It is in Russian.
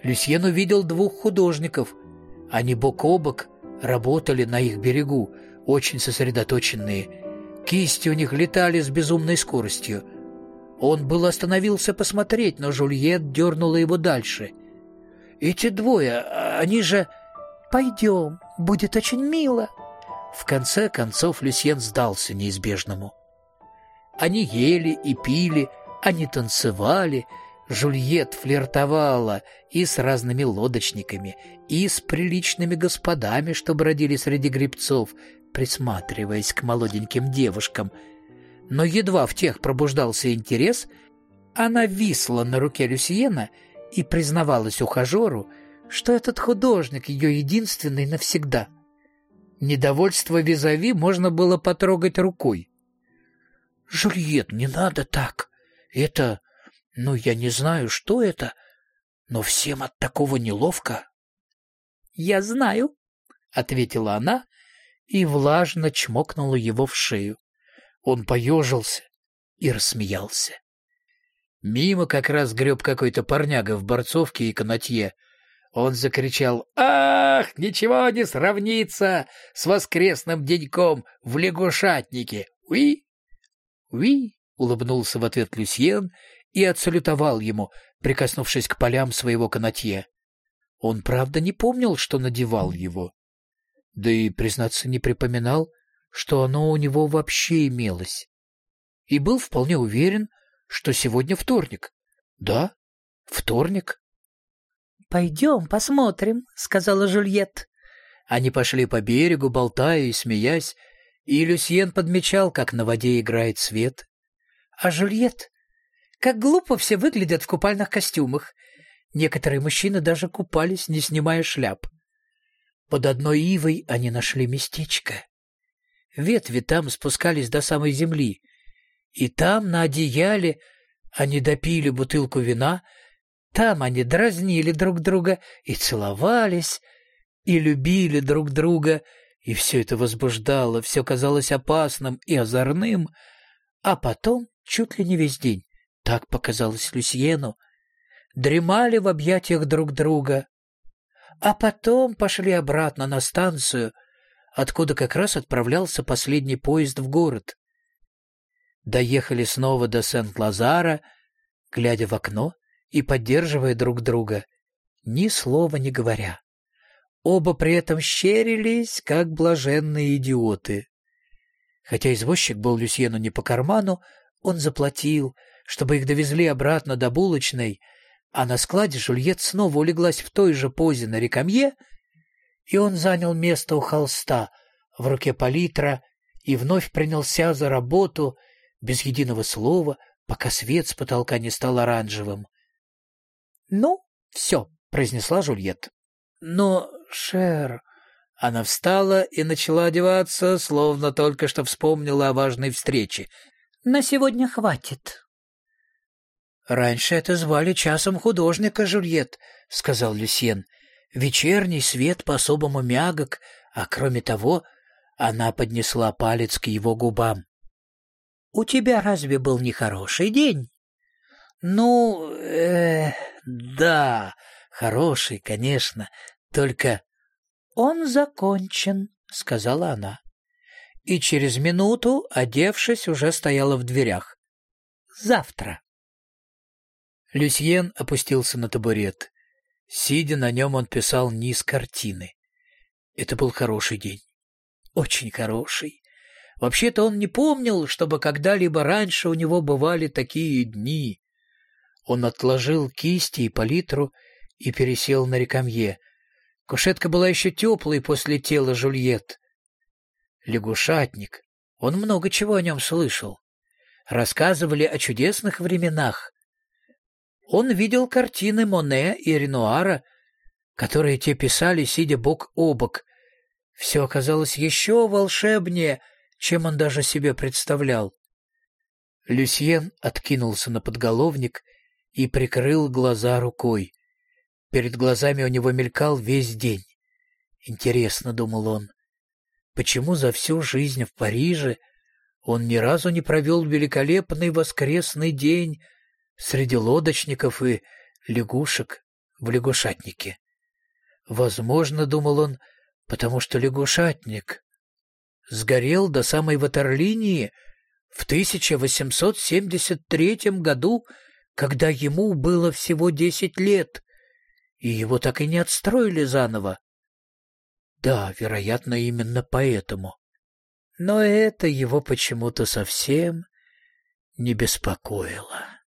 Люсьен увидел двух художников. Они бок о бок работали на их берегу, очень сосредоточенные. Кисти у них летали с безумной скоростью. Он был остановился посмотреть, но Жюльет дернула его дальше. «Эти двое, они же...» «Пойдем, будет очень мило». В конце концов Люсьен сдался неизбежному. Они ели и пили, они танцевали. Жюльет флиртовала и с разными лодочниками, и с приличными господами, что бродили среди гребцов, присматриваясь к молоденьким девушкам. Но едва в тех пробуждался интерес, она висла на руке Люсьена и признавалась ухажеру, что этот художник ее единственный навсегда. Недовольство визави можно было потрогать рукой. «Жюльет, не надо так. Это... я не знаю, что это, но всем от такого неловко». «Я знаю», — ответила она и влажно чмокнула его в шею. Он поежился и рассмеялся. Мимо как раз греб какой-то парняга в борцовке и канатье. Он закричал: «Ах, ничего не сравнится с воскресным деньком в лягушатнике! Уи!» «Уи!» — улыбнулся в ответ Люсьен и отсалютовал ему, прикоснувшись к полям своего канатье. Он, правда, не помнил, что надевал его. Да и, признаться, не припоминал, что оно у него вообще имелось. И был вполне уверен, что сегодня вторник. Да, вторник. «Пойдем посмотрим», — сказала Жюльет. Они пошли по берегу, болтая и смеясь, и Люсьен подмечал, как на воде играет свет. «А Жюльет, как глупо все выглядят в купальных костюмах. Некоторые мужчины даже купались, не снимая шляп». Под одной ивой они нашли местечко. Ветви там спускались до самой земли, и там, на одеяле, они допили бутылку вина. Там они дразнили друг друга и целовались, и любили друг друга, и все это возбуждало, все казалось опасным и озорным. А потом, чуть ли не весь день, так показалось Люсьену, дремали в объятиях друг друга. А потом пошли обратно на станцию, откуда как раз отправлялся последний поезд в город. Доехали снова до Сент-Лазара, глядя в окно и поддерживая друг друга, ни слова не говоря. Оба при этом щерились, как блаженные идиоты. Хотя извозчик был Люсьену не по карману, он заплатил, чтобы их довезли обратно до булочной, а на складе Жюльет снова улеглась в той же позе на рекамье, и он занял место у холста, в руке палитра, и вновь принялся за работу, без единого слова, пока свет с потолка не стал оранжевым. «Ну, все», — произнесла Жюльет. «Но, Шер...» Она встала и начала одеваться, словно только что вспомнила о важной встрече. «На сегодня хватит». «Раньше это звали часом художника, Жюльет», — сказал Люсьен. «Вечерний свет по-особому мягок, а кроме того...» Она поднесла палец к его губам. «У тебя разве был нехороший день?» «Ну, да, хороший, конечно, только...» «Он закончен», — сказала она. И через минуту, одевшись, уже стояла в дверях. «Завтра». Люсьен опустился на табурет. Сидя на нем, он писал низ картины. Это был хороший день. Очень хороший. Вообще-то он не помнил, чтобы когда-либо раньше у него бывали такие дни. Он отложил кисти и палитру и пересел на рекамье. Кушетка была еще теплой после тела Жюльет. Лягушатник. Он много чего о нем слышал. Рассказывали о чудесных временах. Он видел картины Моне и Ренуара, которые те писали, сидя бок о бок. Все оказалось еще волшебнее, чем он даже себе представлял. Люсьен откинулся на подголовник и прикрыл глаза рукой. Перед глазами у него мелькал весь день. Интересно, думал он, почему за всю жизнь в Париже он ни разу не провел великолепный воскресный день среди лодочников и лягушек в лягушатнике. Возможно, думал он, потому что лягушатник сгорел до самой ватерлинии в 1873 году, когда ему было всего 10 лет, и его так и не отстроили заново. Да, вероятно, именно поэтому. Но это его почему-то совсем не беспокоило.